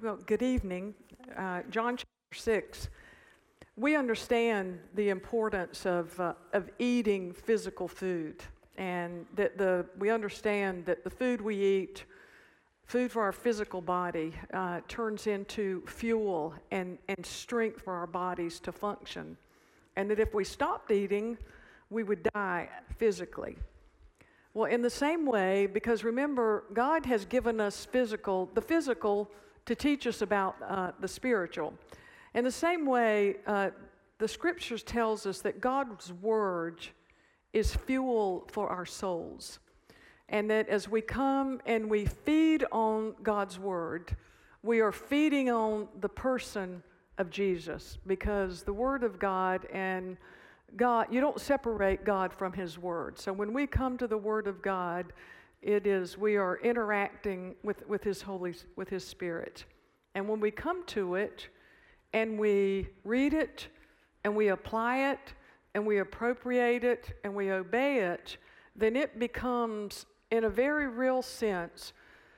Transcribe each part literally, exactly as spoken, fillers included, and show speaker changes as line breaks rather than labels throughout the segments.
Well, good evening. Uh, John chapter six. We understand the importance of uh, of eating physical food, and that the we understand that the food we eat, food for our physical body, uh, turns into fuel and and strength for our bodies to function, and that if we stopped eating, we would die physically. Well, in the same way, because remember, God has given us physical, the physical to teach us about uh, the spiritual. In the same way, uh, the scriptures tells us that God's word is fuel for our souls. And that as we come and we feed on God's word, we are feeding on the person of Jesus, because the word of God and God, you don't separate God from his word. So when we come to the word of God, it is, we are interacting with, with his Holy, with his Spirit. And when we come to it and we read it and we apply it and we appropriate it and we obey it, then it becomes, in a very real sense,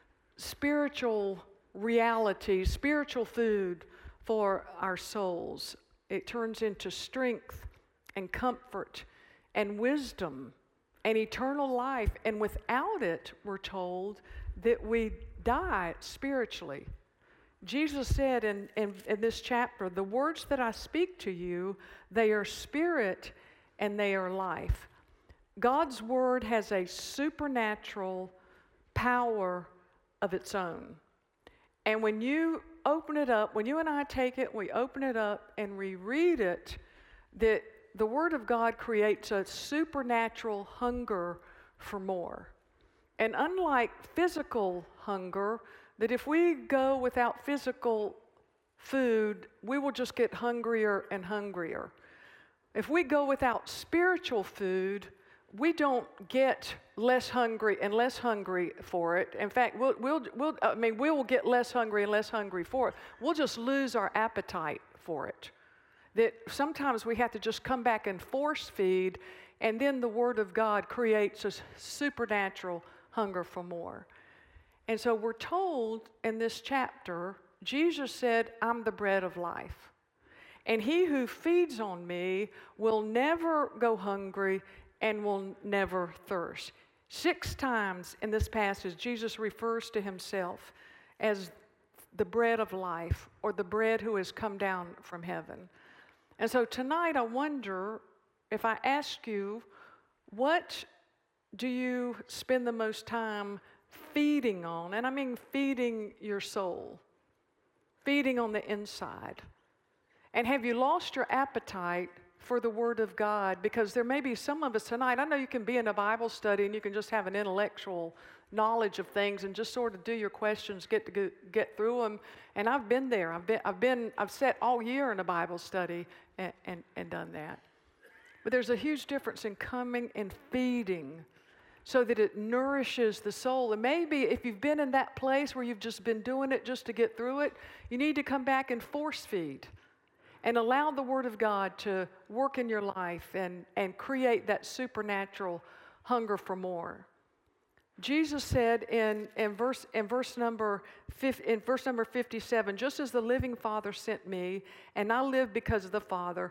spiritual reality, spiritual food for our souls. It turns into strength and comfort and wisdom and eternal life. And without it, we're told that we die spiritually. Jesus said in, in, in this chapter, the words that I speak to you, they are spirit and they are life. God's word has a supernatural power of its own. And when you open it up, when you and I take it, we open it up and we read it, that the Word of God creates a supernatural hunger for more. And unlike physical hunger, that if we go without physical food, we will just get hungrier and hungrier. If we go without spiritual food, we don't get less hungry and less hungry for it. In fact, we'll, we'll, we'll, I mean, we will get less hungry and less hungry for it. We'll just lose our appetite for it. That sometimes we have to just come back and force feed, and then the Word of God creates a supernatural hunger for more. And so we're told in this chapter, Jesus said, I'm the bread of life. And he who feeds on me will never go hungry and will never thirst. Six times in this passage, Jesus refers to himself as the bread of life, or the bread who has come down from heaven. And so tonight I wonder, if I ask you, what do you spend the most time feeding on? And I mean feeding your soul, feeding on the inside. And have you lost your appetite for the Word of God? Because there may be some of us tonight, I know you can be in a Bible study and you can just have an intellectual knowledge of things and just sort of do your questions, get to go, get through them. And I've been there. I've been, I've been, I've sat all year in a Bible study and, and, and done that. But there's a huge difference in coming and feeding so that it nourishes the soul. And maybe if you've been in that place where you've just been doing it just to get through it, you need to come back and force feed and allow the Word of God to work in your life and, and create that supernatural hunger for more. Jesus said in, in verse in verse number in verse number fifty-seven, just as the living Father sent me, and I live because of the Father,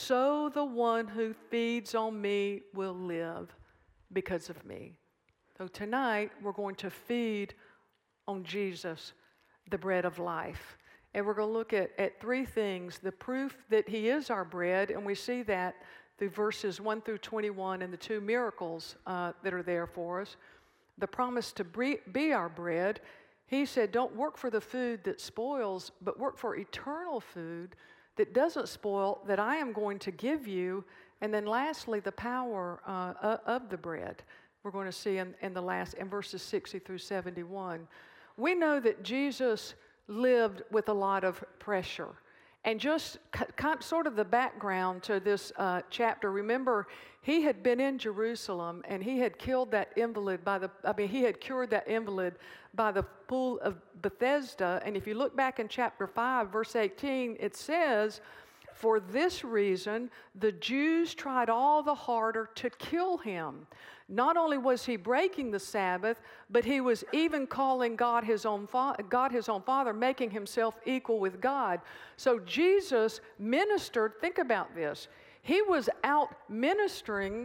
so the one who feeds on me will live because of me. So tonight we're going to feed on Jesus, the bread of life. And we're going to look at, at three things: the proof that he is our bread, and we see that through verses one through twenty-one and the two miracles uh, that are there for us. The promise to be our bread. He said, don't work for the food that spoils, but work for eternal food that doesn't spoil, that I am going to give you. And then lastly, the power uh, of the bread. We're going to see in, in the last, in verses sixty through seventy-one. We know that Jesus lived with a lot of pressure. And just kind of, sort of the background to this uh, chapter, remember, he had been in Jerusalem and he had killed that invalid by the, I mean, he had cured that invalid by the pool of Bethesda. And if you look back in chapter five, verse eighteen, it says, For this reason, the Jews tried all the harder to kill him. Not only was he breaking the Sabbath, but he was even calling God his own fa- God his own Father, making himself equal with God. So Jesus ministered, think about this. He was out ministering,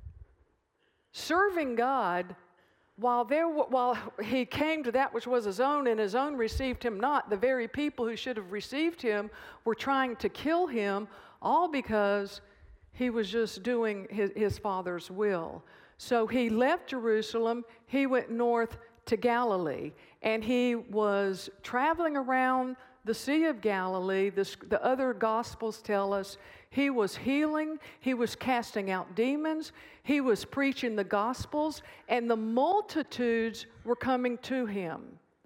serving God, while there, while he came to that which was his own, and his own received him not. The very people who should have received him were trying to kill him, all because he was just doing his, his Father's will. So he left Jerusalem, he went north to Galilee, and he was traveling around the Sea of Galilee. This, the other Gospels tell us he was healing, he was casting out demons, he was preaching the Gospels, and the multitudes were coming to him.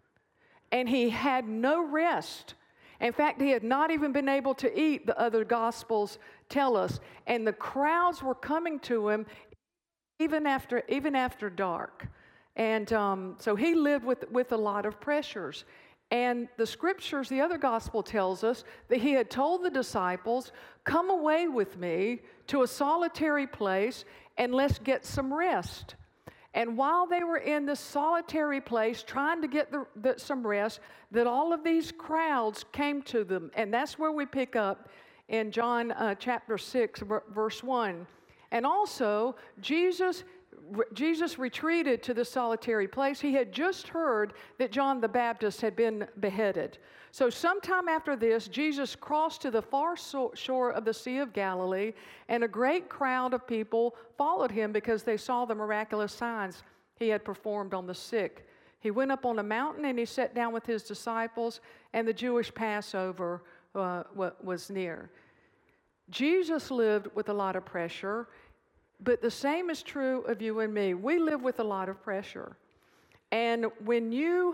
And he had no rest. In fact, he had not even been able to eat, the other Gospels tell us, and the crowds were coming to him even after, even after dark. And um, so he lived with, with a lot of pressures. And the scriptures, the other gospel tells us that he had told the disciples, come away with me to a solitary place and let's get some rest. And while they were in this solitary place trying to get the, the, some rest, that all of these crowds came to them. And that's where we pick up in John uh, chapter six, verse one. And also, Jesus Jesus retreated to the solitary place. He had just heard that John the Baptist had been beheaded. So sometime after this, Jesus crossed to the far shore of the Sea of Galilee, and a great crowd of people followed him because they saw the miraculous signs he had performed on the sick. He went up on a mountain and he sat down with his disciples, and the Jewish Passover uh, was near. Jesus lived with a lot of pressure. But the same is true of you and me. We live with a lot of pressure. And when you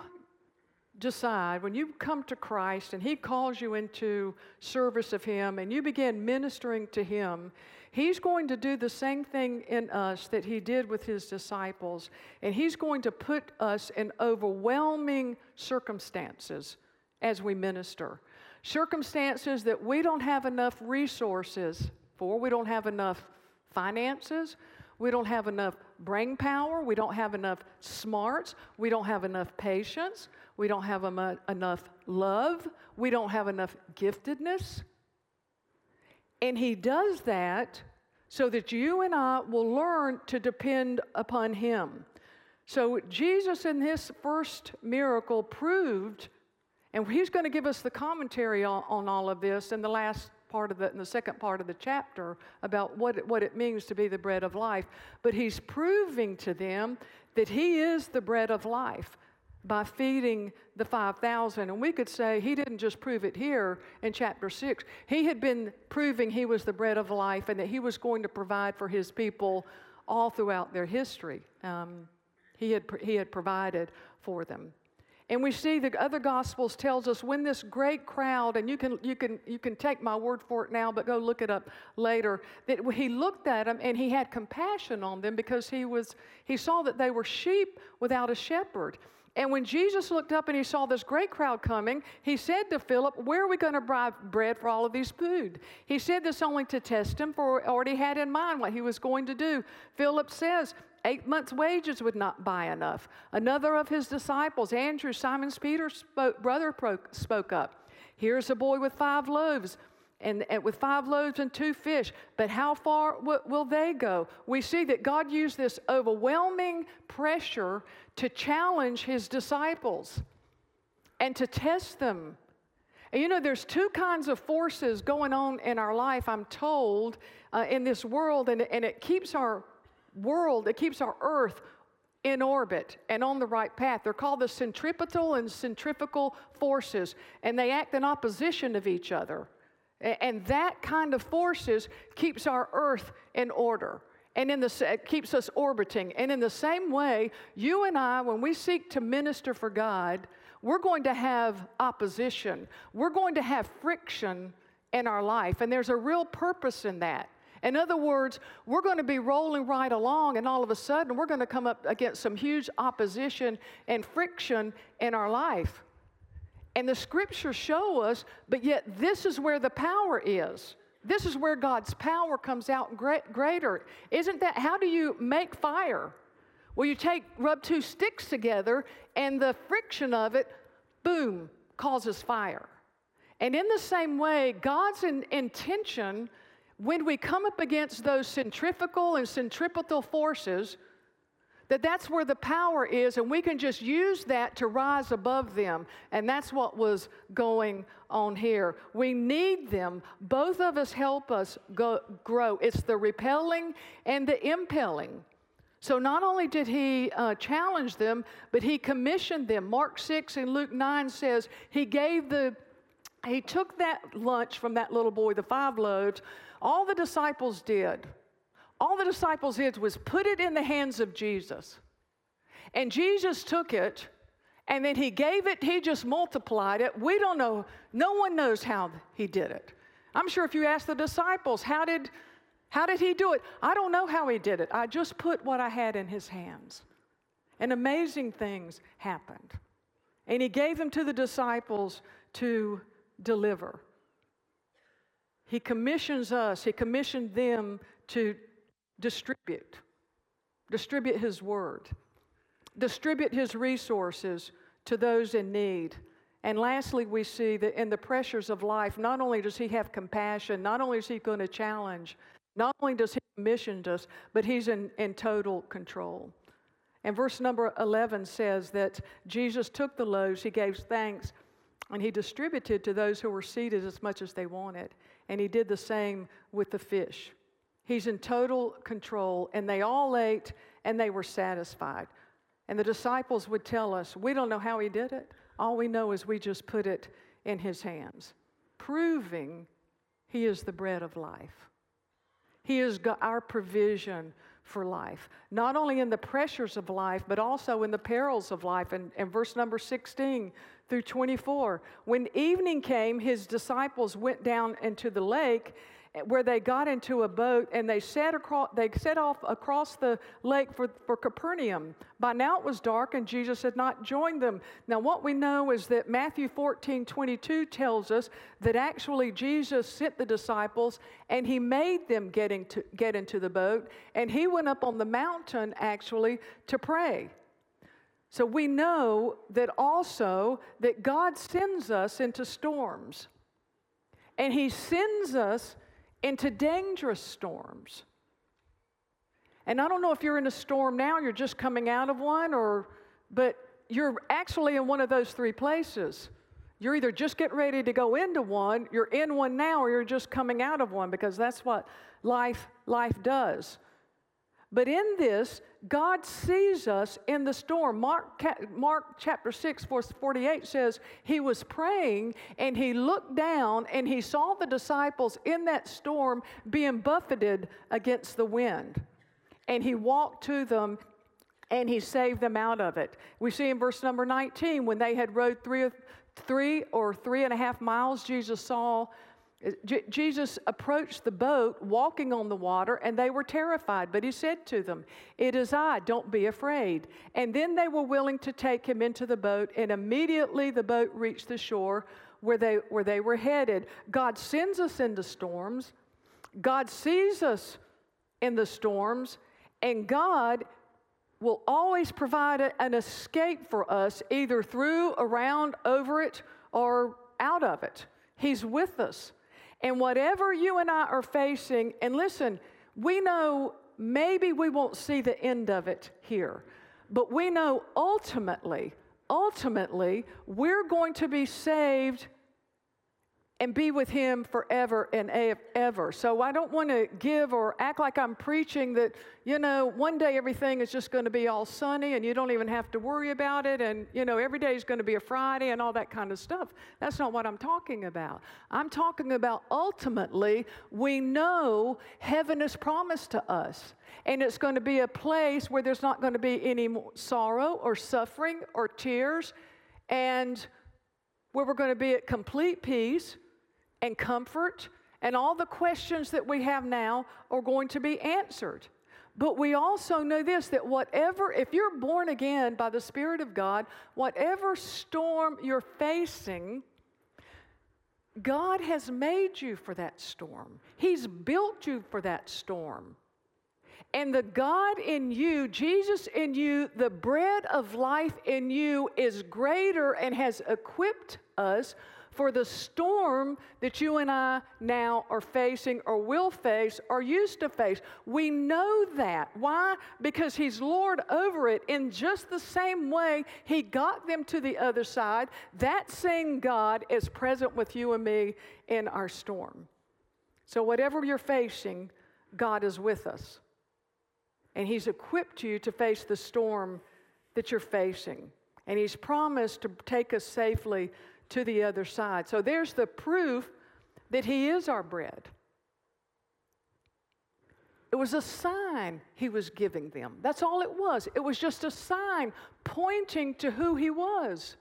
decide, when you come to Christ and he calls you into service of him and you begin ministering to him, he's going to do the same thing in us that he did with his disciples. And he's going to put us in overwhelming circumstances as we minister. Circumstances that we don't have enough resources for. We don't have enough finances, we don't have enough brain power, we don't have enough smarts, we don't have enough patience, we don't have em- enough love, we don't have enough giftedness. And he does that so that you and I will learn to depend upon him. So Jesus in his first miracle proved, and he's going to give us the commentary on, on all of this in the last part of the, in the second part of the chapter about what it, what it means to be the bread of life. But he's proving to them that he is the bread of life by feeding the five thousand. And we could say he didn't just prove it here in chapter six. He had been proving he was the bread of life and that he was going to provide for his people all throughout their history. Um, he had he had provided for them. And we see the other Gospels tells us when this great crowd, and you can you can you can take my word for it now, but go look it up later, that he looked at them and he had compassion on them because he was he saw that they were sheep without a shepherd. And when Jesus looked up and he saw this great crowd coming, he said to Philip, where are we going to buy bread for all of these food? He said this only to test him, for he already had in mind what he was going to do. Philip says, eight months' wages would not buy enough. Another of his disciples, Andrew, Simon Peter's spoke, brother, spoke up. Here's a boy with five loaves. And, and with five loaves and two fish, but how far w- will they go? We see that God used this overwhelming pressure to challenge his disciples and to test them. And you know, there's two kinds of forces going on in our life, I'm told, uh, in this world, and, and it keeps our world, it keeps our earth in orbit and on the right path. They're called the centripetal and centrifugal forces, and they act in opposition of each other. And that kind of forces keeps our earth in order and in the, it keeps us orbiting. And in the same way, you and I, when we seek to minister for God, we're going to have opposition. We're going to have friction in our life. And there's a real purpose in that. In other words, we're going to be rolling right along, and all of a sudden, we're going to come up against some huge opposition and friction in our life. And the scriptures show us, but yet this is where the power is. This is where God's power comes out great, greater. Isn't that, how do you make fire? Well, you take, rub two sticks together, and the friction of it, boom, causes fire. And in the same way, God's in, intention, when we come up against those centrifugal and centripetal forces, that that's where the power is, and we can just use that to rise above them. And that's what was going on here. We need them. Both of us help us go, grow. It's the repelling and the impelling. So not only did he uh, challenge them, but he commissioned them. Mark six and Luke nine says he gave the, he took that lunch from that little boy, the five loaves. All the disciples did. All the disciples did was put it in the hands of Jesus. And Jesus took it, and then he gave it, he just multiplied it. We don't know, no one knows how he did it. I'm sure if you ask the disciples, how did, how did he do it? I don't know how he did it. I just put what I had in his hands. And amazing things happened. And he gave them to the disciples to deliver. He commissions us, he commissioned them to distribute, distribute his word, distribute his resources to those in need. And lastly, we see that in the pressures of life, not only does he have compassion, not only is he going to challenge, not only does he commission us, but he's in, in total control. And verse number eleven says that Jesus took the loaves, he gave thanks, and he distributed to those who were seated as much as they wanted. And he did the same with the fish. He's in total control, and they all ate, and they were satisfied. And the disciples would tell us, we don't know how he did it. All we know is we just put it in his hands, proving he is the bread of life. He is our provision for life, not only in the pressures of life, but also in the perils of life. And, and verse number sixteen through twenty-four, when evening came, his disciples went down into the lake, where they got into a boat, and they set across, they set off across the lake for, for Capernaum. By now it was dark, and Jesus had not joined them. Now what we know is that Matthew fourteen twenty-two tells us that actually Jesus sent the disciples, and he made them get into, get into the boat, and he went up on the mountain actually to pray. So we know that also that God sends us into storms, and he sends us into dangerous storms. And I don't know if you're in a storm now, you're just coming out of one, or but you're actually in one of those three places. You're either just getting ready to go into one, you're in one now, or you're just coming out of one, because that's what life, life does. But in this, God sees us in the storm. Mark, Mark chapter six, verse forty-eight says, he was praying, and he looked down, and he saw the disciples in that storm being buffeted against the wind. And he walked to them, and he saved them out of it. We see in verse number nineteen, when they had rowed three, three or three and a half miles, Jesus saw J- Jesus approached the boat walking on the water, and they were terrified. But he said to them, it is I, don't be afraid. And then they were willing to take him into the boat, and immediately the boat reached the shore where they, where they were headed. God sends us into storms. God sees us in the storms, and God will always provide a, an escape for us, either through, around, over it, or out of it. He's with us. And whatever you and I are facing, and listen, we know maybe we won't see the end of it here, but we know ultimately, ultimately, we're going to be saved and be with him forever and ever. So I don't want to give or act like I'm preaching that, you know, one day everything is just going to be all sunny and you don't even have to worry about it, and, you know, every day is going to be a Friday and all that kind of stuff. That's not what I'm talking about. I'm talking about ultimately we know heaven is promised to us, and it's going to be a place where there's not going to be any more sorrow or suffering or tears, and where we're going to be at complete peace and comfort, and all the questions that we have now are going to be answered. But we also know this, that whatever, if you're born again by the Spirit of God, whatever storm you're facing, God has made you for that storm. He's built you for that storm. And the God in you, Jesus in you, the bread of life in you is greater and has equipped us for the storm that you and I now are facing or will face or used to face. We know that. Why? Because He's Lord over it. In just the same way He got them to the other side, that same God is present with you and me in our storm. So whatever you're facing, God is with us. And He's equipped you to face the storm that you're facing. And He's promised to take us safely to the other side. So there's the proof that He is our bread. It was a sign He was giving them. That's all it was. It was just a sign pointing to who He was.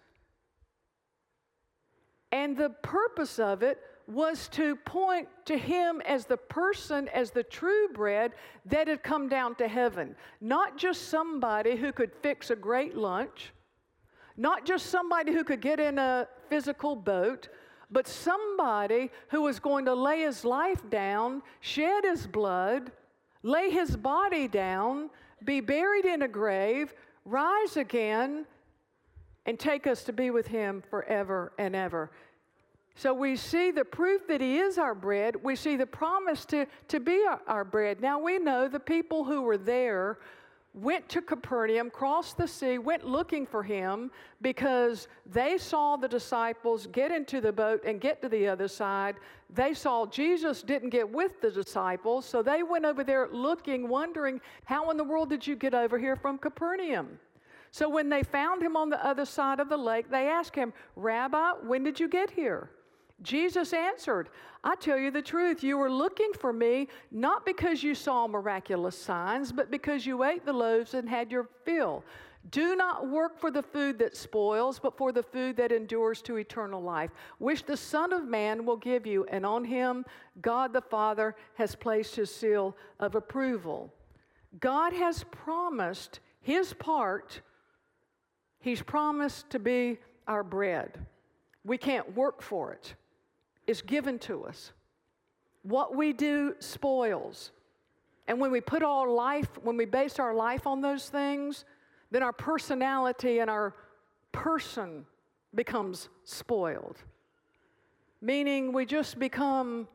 And the purpose of it was to point to Him as the person, as the true bread that had come down to heaven. Not just somebody who could fix a great lunch, not just somebody who could get in a physical boat, but somebody who was going to lay His life down, shed His blood, lay His body down, be buried in a grave, rise again, and take us to be with Him forever and ever. So we see the proof that He is our bread. We see the promise to, to be our, our bread. Now we know the people who were there went to Capernaum, crossed the sea, went looking for Him because they saw the disciples get into the boat and get to the other side. They saw Jesus didn't get with the disciples, so they went over there looking, wondering, how in the world did you get over here from Capernaum? So when they found Him on the other side of the lake, they asked Him, Rabbi, when did you get here? Jesus answered, I tell you the truth, you were looking for me not because you saw miraculous signs, but because you ate the loaves and had your fill. Do not work for the food that spoils, but for the food that endures to eternal life, which the Son of Man will give you, and on Him God the Father has placed His seal of approval. God has promised His part. He's promised to be our bread. We can't work for it. It's given to us. What we do spoils. And when we put our life, when we base our life on those things, then our personality and our person becomes spoiled. Meaning we just become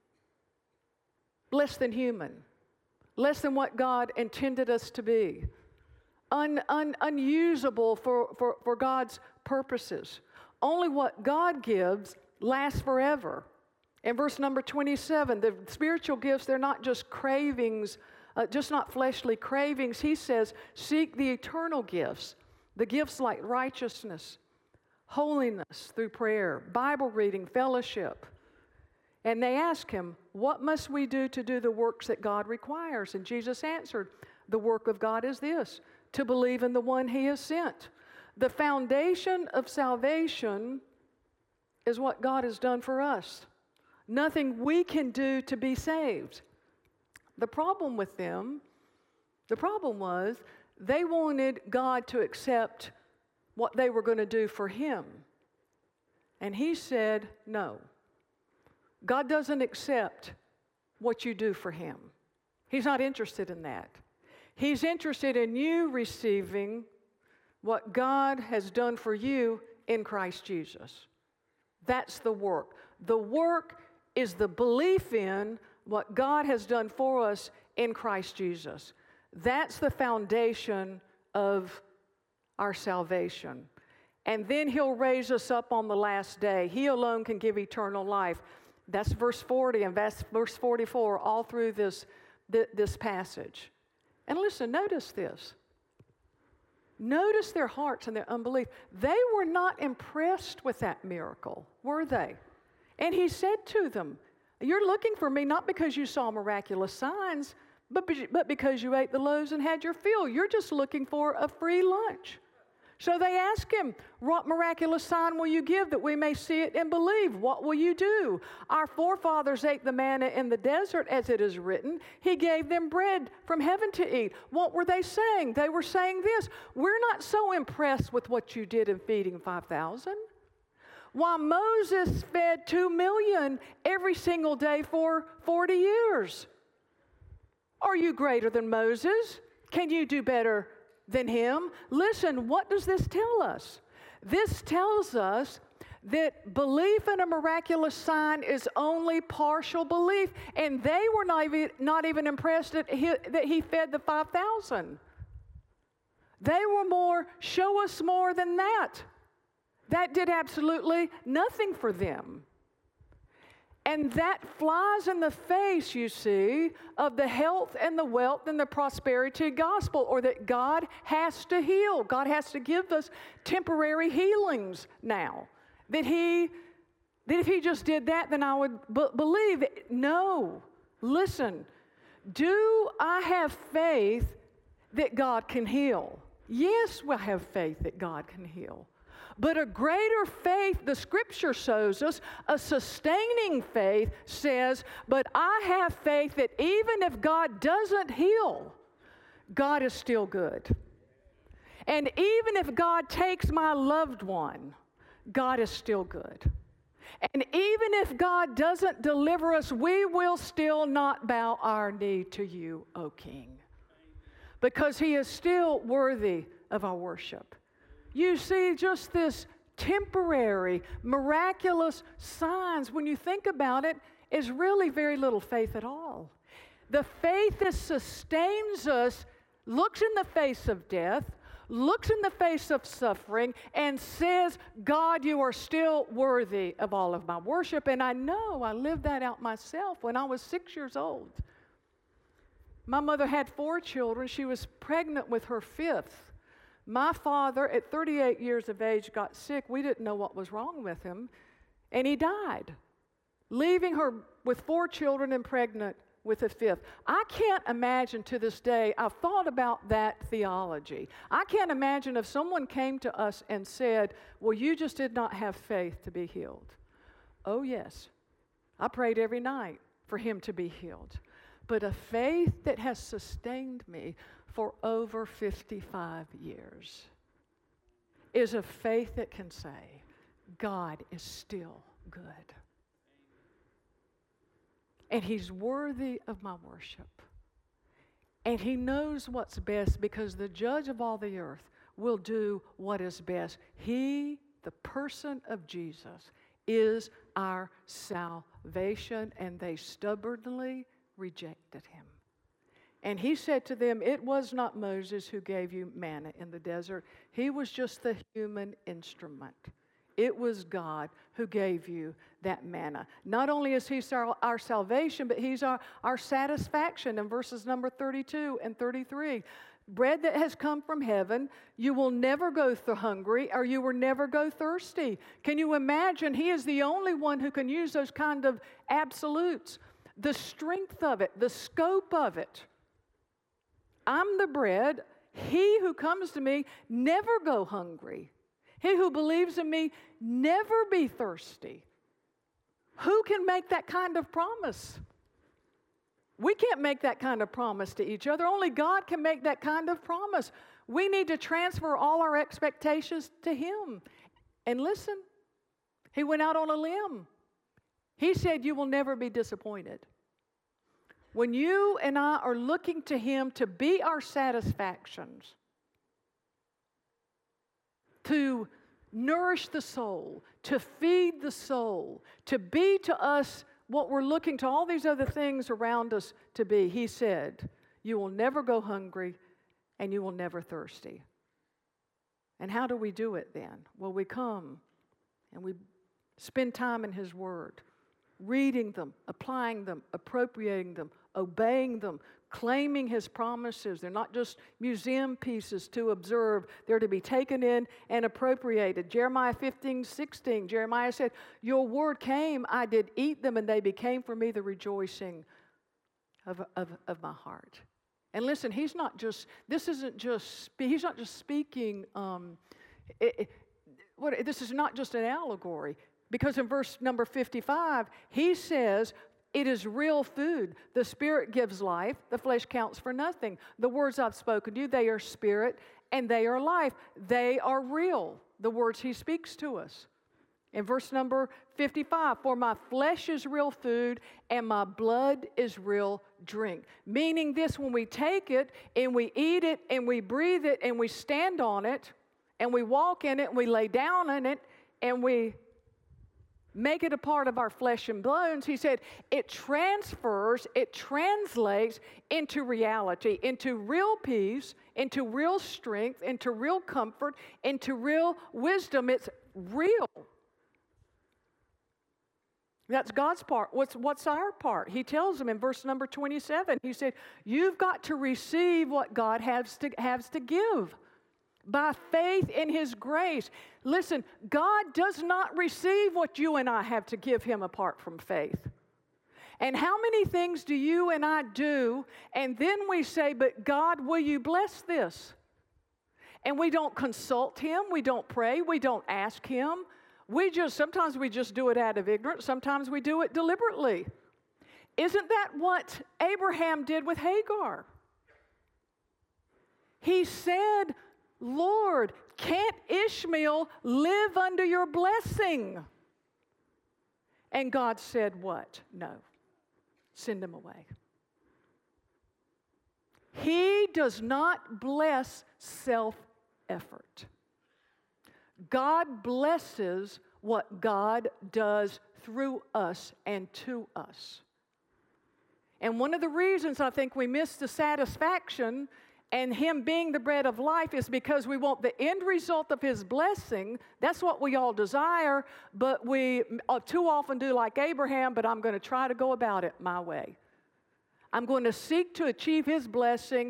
less than human, less than what God intended us to be, un, un, unusable for, for, for God's purposes. Only what God gives lasts forever. In verse number twenty-seven, the spiritual gifts, they're not just cravings, uh, just not fleshly cravings. He says, seek the eternal gifts, the gifts like righteousness, holiness through prayer, Bible reading, fellowship. And they ask Him, what must we do to do the works that God requires? And Jesus answered, the work of God is this, to believe in the one He has sent. The foundation of salvation is what God has done for us. Nothing we can do to be saved. The problem with them, the problem was they wanted God to accept what they were going to do for Him. And He said, no. God doesn't accept what you do for Him. He's not interested in that. He's interested in you receiving what God has done for you in Christ Jesus. That's the work. The work is the belief in what God has done for us in Christ Jesus. That's the foundation of our salvation. And then He'll raise us up on the last day. He alone can give eternal life. That's verse forty and verse forty-four all through this, this passage. And listen, notice this. Notice their hearts and their unbelief. They were not impressed with that miracle, were they? And He said to them, you're looking for me not because you saw miraculous signs, but, but because you ate the loaves and had your fill. You're just looking for a free lunch. So they asked Him, what miraculous sign will you give that we may see it and believe? What will you do? Our forefathers ate the manna in the desert, as it is written. He gave them bread from heaven to eat. What were they saying? They were saying this, we're not so impressed with what you did in feeding five thousand. While Moses fed two million every single day for forty years. Are you greater than Moses? Can you do better than him? Listen, what does this tell us? This tells us that belief in a miraculous sign is only partial belief, and they were not even, not even impressed that he, that he fed the five thousand. They were more, show us more than that. That did absolutely nothing for them. And that flies in the face, you see, of the health and the wealth and the prosperity gospel, or that God has to heal. God has to give us temporary healings now. That he, that if he just did that, then I would b- believe it. No. Listen, do I have faith that God can heal? Yes, we have faith that God can heal. But a greater faith, the Scripture shows us, a sustaining faith says, but I have faith that even if God doesn't heal, God is still good. And even if God takes my loved one, God is still good. And even if God doesn't deliver us, we will still not bow our knee to you, O King, because he is still worthy of our worship. You see, just this temporary, miraculous signs, when you think about it, is really very little faith at all. The faith that sustains us looks in the face of death, looks in the face of suffering, and says, God, you are still worthy of all of my worship. And I know I lived that out myself when I was six years old. My mother had four children. She was pregnant with her fifth. My father, at thirty-eight years of age, got sick. We didn't know what was wrong with him, and he died, leaving her with four children and pregnant with a fifth. I can't imagine to this day, I've thought about that theology. I can't imagine if someone came to us and said, well, you just did not have faith to be healed. Oh, yes. I prayed every night for him to be healed. But a faith that has sustained me for over fifty-five years is a faith that can say, God is still good. And he's worthy of my worship. And he knows what's best, because the judge of all the earth will do what is best. He, the person of Jesus, is our salvation, and they stubbornly rejected him. And he said to them, it was not Moses who gave you manna in the desert. He was just the human instrument. It was God who gave you that manna. Not only is he our, our salvation, but he's our, our satisfaction in verses number thirty-two and thirty-three. Bread that has come from heaven, you will never go th- hungry, or you will never go thirsty. Can you imagine? He is the only one who can use those kind of absolutes. The strength of it, the scope of it. I'm the bread. He who comes to me never go hungry. He who believes in me never be thirsty. Who can make that kind of promise? We can't make that kind of promise to each other. Only God can make that kind of promise. We need to transfer all our expectations to him. And listen, he went out on a limb. He said, you will never be disappointed. When you and I are looking to him to be our satisfactions, to nourish the soul, to feed the soul, to be to us what we're looking to all these other things around us to be, he said, you will never go hungry and you will never thirsty. And how do we do it then? Well, we come and we spend time in his word, reading them, applying them, appropriating them, obeying them, claiming his promises. They're not just museum pieces to observe. They're to be taken in and appropriated. Jeremiah fifteen, sixteen, Jeremiah said, your word came, I did eat them, and they became for me the rejoicing of, of, of my heart. And listen, he's not just, this isn't just, he's not just speaking, um, it, it, what, this is not just an allegory. Because in verse number fifty-five, he says, it is real food. The Spirit gives life. The flesh counts for nothing. The words I've spoken to you, they are spirit and they are life. They are real, the words he speaks to us. In verse number fifty-five, for my flesh is real food and my blood is real drink. Meaning this, when we take it and we eat it and we breathe it and we stand on it and we walk in it and we lay down in it and we make it a part of our flesh and bones, he said, it transfers, it translates into reality, into real peace, into real strength, into real comfort, into real wisdom. It's real. That's God's part. What's, what's our part? He tells them in verse number twenty-seven, he said, you've got to receive what God has to, has to give by faith in His grace. Listen, God does not receive what you and I have to give Him apart from faith. And how many things do you and I do, and then we say, but God, will you bless this? And we don't consult Him, we don't pray, we don't ask Him. We just, sometimes we just do it out of ignorance, sometimes we do it deliberately. Isn't that what Abraham did with Hagar? He said, Lord, can't Ishmael live under your blessing? And God said what? No. Send him away. He does not bless self-effort. God blesses what God does through us and to us. And one of the reasons I think we miss the satisfaction and Him being the bread of life is because we want the end result of His blessing. That's what we all desire, but we too often do like Abraham, but I'm going to try to go about it my way. I'm going to seek to achieve His blessing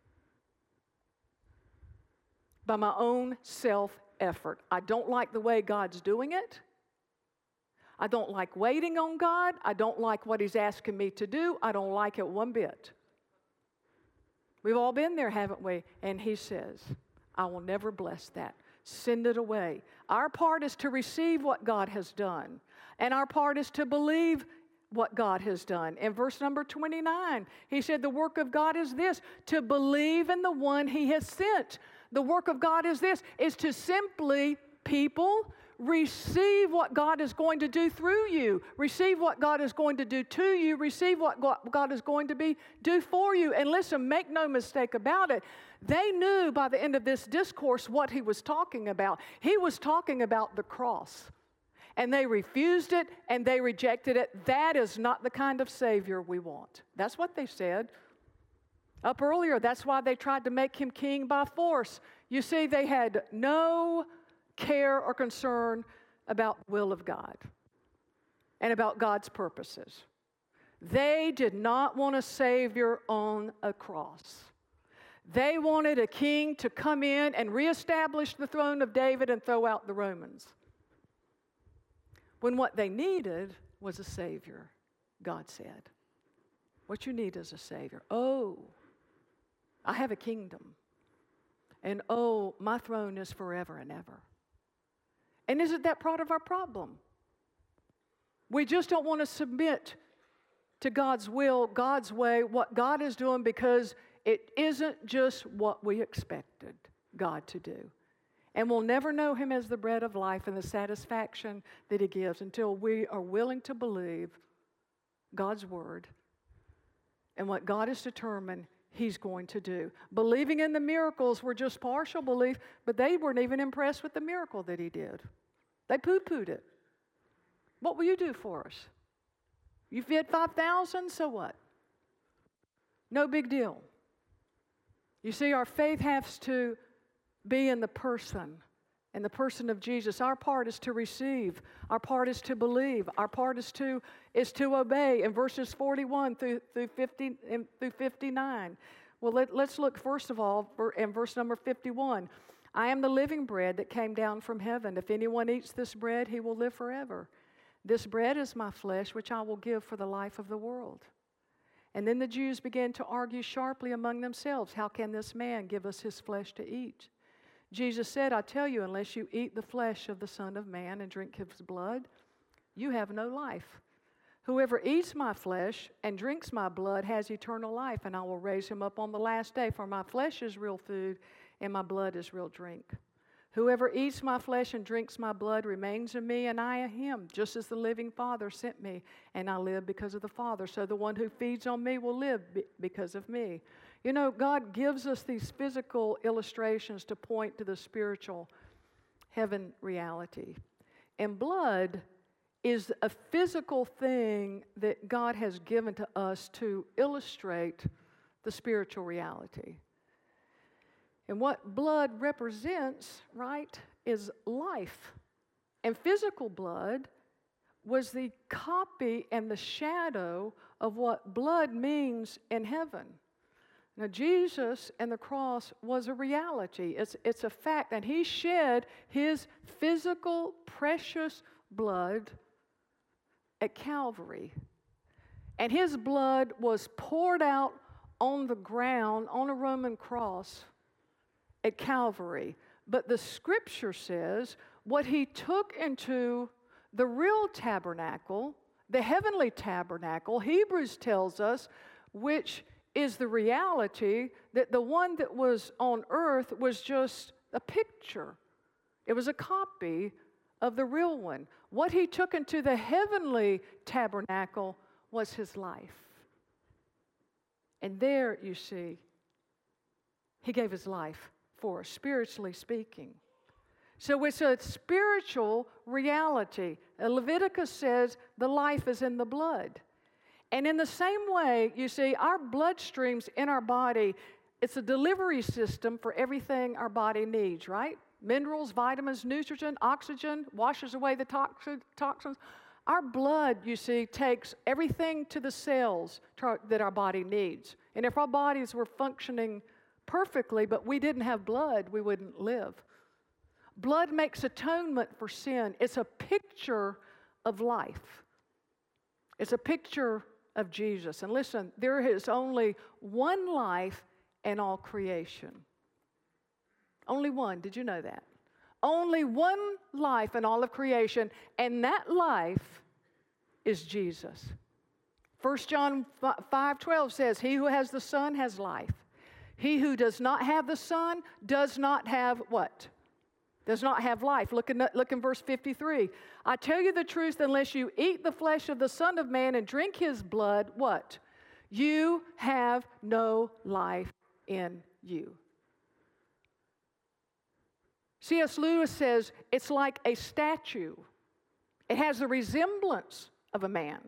by my own self-effort. I don't like the way God's doing it. I don't like waiting on God. I don't like what He's asking me to do. I don't like it one bit. We've all been there, haven't we? And He says, I will never bless that. Send it away. Our part is to receive what God has done. And our part is to believe what God has done. In verse number twenty-nine, He said, the work of God is this, to believe in the one He has sent. The work of God is this, is to simply, people, receive what God is going to do through you. Receive what God is going to do to you. Receive what God is going to be do for you. And listen, make no mistake about it. They knew by the end of this discourse what He was talking about. He was talking about the cross. And they refused it and they rejected it. That is not the kind of Savior we want. That's what they said. Up earlier, that's why they tried to make Him king by force. You see, they had no care or concern about the will of God and about God's purposes. They did not want a Savior on a cross. They wanted a king to come in and reestablish the throne of David and throw out the Romans. When what they needed was a Savior, God said. What you need is a Savior. Oh, I have a kingdom. And oh, my throne is forever and ever. And isn't that part of our problem? We just don't want to submit to God's will, God's way, what God is doing, because it isn't just what we expected God to do. And we'll never know Him as the bread of life and the satisfaction that He gives until we are willing to believe God's word and what God has determined He's going to do. Believing in the miracles were just partial belief, but they weren't even impressed with the miracle that He did. They poo-pooed it. What will you do for us? You fed five thousand, so what? No big deal. You see, our faith has to be in the person, in the person of Jesus. Our part is to receive. Our part is to believe. Our part is to is to obey. In verses forty-one through through fifty through fifty-nine. Well, let, let's look first of all in verse number fifty-one. I am the living bread that came down from heaven. If anyone eats this bread, he will live forever. This bread is my flesh, which I will give for the life of the world. And then the Jews began to argue sharply among themselves, how can this man give us his flesh to eat? Jesus said, I tell you, unless you eat the flesh of the Son of Man and drink His blood, you have no life. Whoever eats my flesh and drinks my blood has eternal life, and I will raise him up on the last day, for my flesh is real food and my blood is real drink. Whoever eats my flesh and drinks my blood remains in me, and I in him, just as the living Father sent me, and I live because of the Father. So the one who feeds on me will live because of me. You know, God gives us these physical illustrations to point to the spiritual heaven reality. And blood is a physical thing that God has given to us to illustrate the spiritual reality. And what blood represents, right, is life. And physical blood was the copy and the shadow of what blood means in heaven. Now, Jesus and the cross was a reality. It's, it's a fact. And he shed his physical, precious blood at Calvary. And his blood was poured out on the ground on a Roman cross at Calvary. But the scripture says what he took into the real tabernacle, the heavenly tabernacle, Hebrews tells us, which is the reality that the one that was on earth was just a picture. It was a copy of the real one. What he took into the heavenly tabernacle was his life. And there, you see, he gave his life for, spiritually speaking. So it's a spiritual reality. Leviticus says the life is in the blood. And in the same way, you see, our bloodstreams in our body, it's a delivery system for everything our body needs, right? Minerals, vitamins, nutrition, oxygen, washes away the toxi- toxins. Our blood, you see, takes everything to the cells that our body needs. And if our bodies were functioning perfectly, but we didn't have blood, we wouldn't live. Blood makes atonement for sin. It's a picture of life. It's a picture of Jesus. And listen, there is only one life in all creation. Only one. Did you know that? Only one life in all of creation, and that life is Jesus. First John five twelve says, he who has the Son has life. He who does not have the Son does not have what? Does not have life. Look in, look in verse fifty-three. I tell you the truth, unless you eat the flesh of the Son of Man and drink his blood, what? You have no life in you. C S Lewis says it's like a statue. It has the resemblance of a man,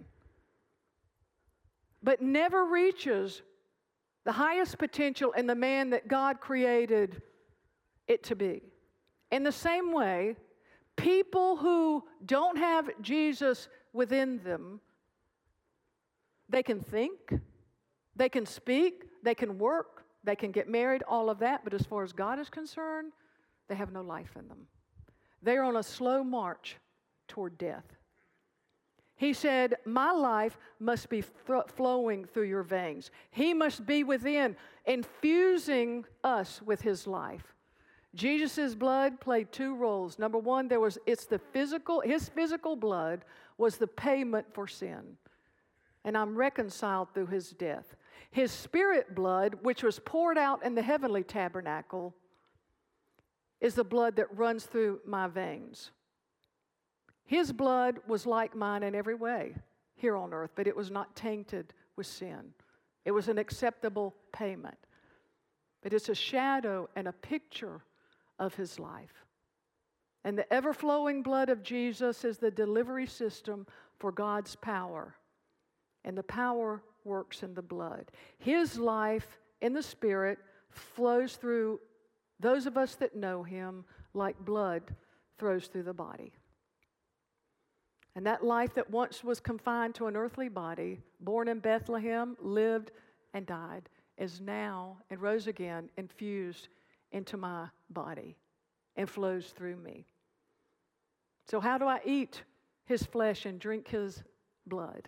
but never reaches the highest potential in the man that God created it to be. In the same way, people who don't have Jesus within them, they can think, they can speak, they can work, they can get married, all of that, but as far as God is concerned, they have no life in them. They're on a slow march toward death. He said, my life must be f- flowing through your veins. He must be within, infusing us with his life. Jesus' blood played two roles. Number one, there was it's the physical, his physical blood was the payment for sin. And I'm reconciled through his death. His spirit blood, which was poured out in the heavenly tabernacle, is the blood that runs through my veins. His blood was like mine in every way here on earth, but it was not tainted with sin. It was an acceptable payment. But it's a shadow and a picture of his life. And the ever-flowing blood of Jesus is the delivery system for God's power. And the power works in the blood. His life in the Spirit flows through those of us that know him like blood flows through the body. And that life that once was confined to an earthly body, born in Bethlehem, lived and died, is now and rose again, infused into my body and flows through me. So how do I eat his flesh and drink his blood?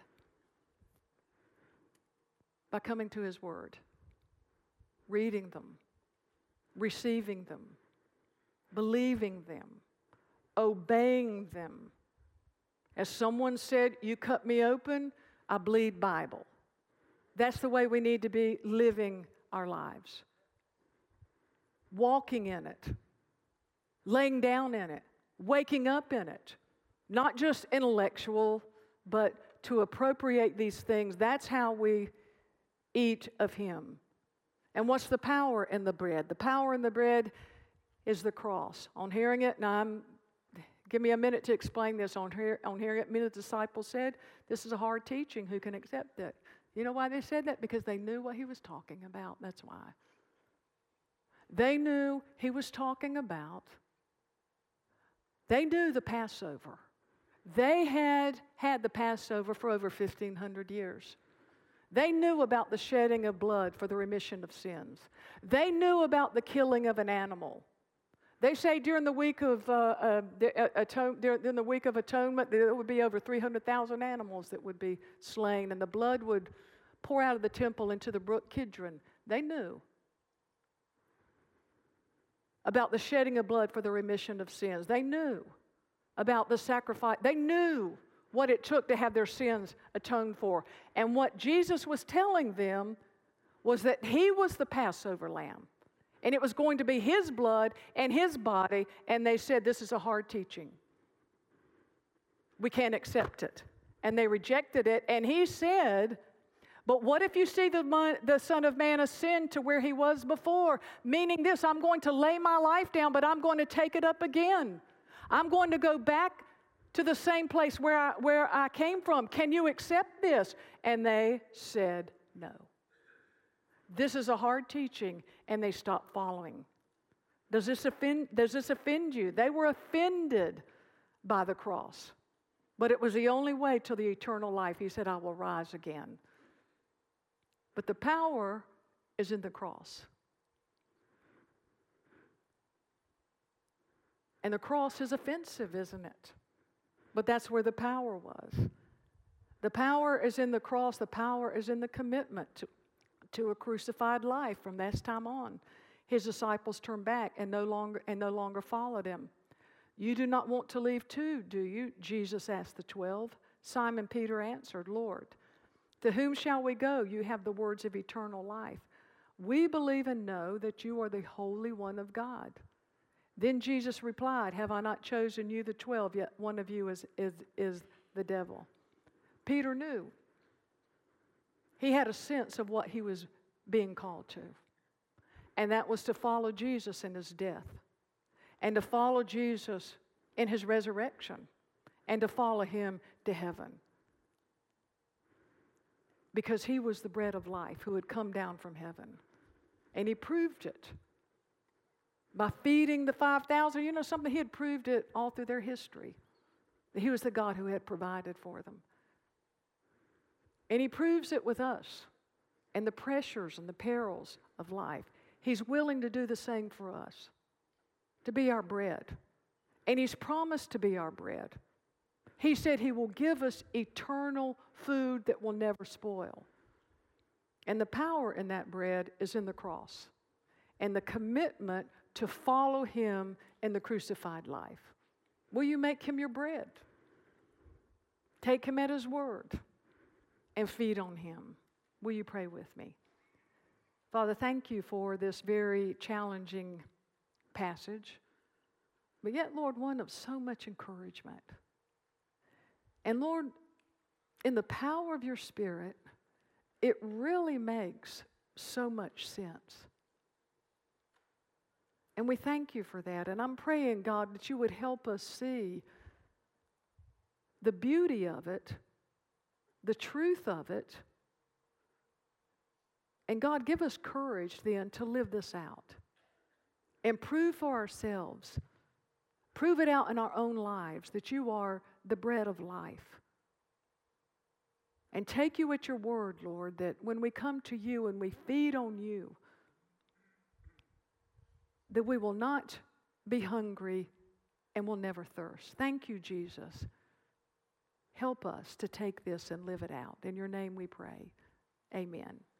By coming to his word, reading them, receiving them, believing them, obeying them. As someone said, you cut me open, I bleed Bible. That's the way we need to be living our lives. Walking in it. laying down in it, waking up in it. Not just intellectual, but to appropriate these things. That's how we eat of Him. And what's the power in the bread? The power in the bread is the cross. On hearing it, and I'm, give me a minute to explain this. On, hear, on hearing it, many of the disciples said, this is a hard teaching. Who can accept it? You know why they said that? Because they knew what He was talking about. That's why. They knew He was talking about, they knew the Passover. They had had the Passover for over fifteen hundred years. They knew about the shedding of blood for the remission of sins. They knew about the killing of an animal. They say during the week of uh, uh, the, uh, atone, during the week of atonement, there would be over three hundred thousand animals that would be slain, and the blood would pour out of the temple into the brook Kidron. They knew about the shedding of blood for the remission of sins. They knew about the sacrifice. They knew what it took to have their sins atoned for. And what Jesus was telling them was that He was the Passover lamb. And it was going to be His blood and His body. And they said, this is a hard teaching. We can't accept it. And they rejected it. And He said, but what if you see the, the Son of Man ascend to where He was before? Meaning this, I'm going to lay my life down, but I'm going to take it up again. I'm going to go back to the same place where I, where I came from. Can you accept this? And they said no. This is a hard teaching, and they stopped following. Does this offend, does this offend you? They were offended by the cross. But it was the only way to the eternal life. He said, I will rise again. But the power is in the cross. And the cross is offensive, isn't it? But that's where the power was. The power is in the cross. The power is in the commitment to, to a crucified life. From that time on, His disciples turned back and no longer and no longer followed Him. You do not want to leave too, do you? Jesus asked the twelve. Simon Peter answered, Lord, to whom shall we go? You have the words of eternal life. We believe and know that You are the Holy One of God. Then Jesus replied, have I not chosen you, the twelve, yet one of you is, is, is the devil. Peter knew. He had a sense of what he was being called to. And that was to follow Jesus in His death. And to follow Jesus in His resurrection. And to follow Him to heaven. Because He was the bread of life who had come down from heaven. And He proved it. By feeding the five thousand, you know something? He had proved it all through their history. That He was the God who had provided for them. And He proves it with us. And the pressures and the perils of life. He's willing to do the same for us. To be our bread. And He's promised to be our bread. He said He will give us eternal food that will never spoil. And the power in that bread is in the cross. And the commitment to follow Him in the crucified life. Will you make Him your bread? Take Him at His word and feed on Him. Will you pray with me? Father, thank You for this very challenging passage, but yet, Lord, one of so much encouragement. And Lord, in the power of Your Spirit, it really makes so much sense. And we thank You for that. And I'm praying, God, that You would help us see the beauty of it, the truth of it. And God, give us courage then to live this out. And prove for ourselves, prove it out in our own lives that You are the bread of life. And take You at Your word, Lord, that when we come to You and we feed on You, that we will not be hungry and will never thirst. Thank You, Jesus. Help us to take this and live it out. In Your name we pray. Amen.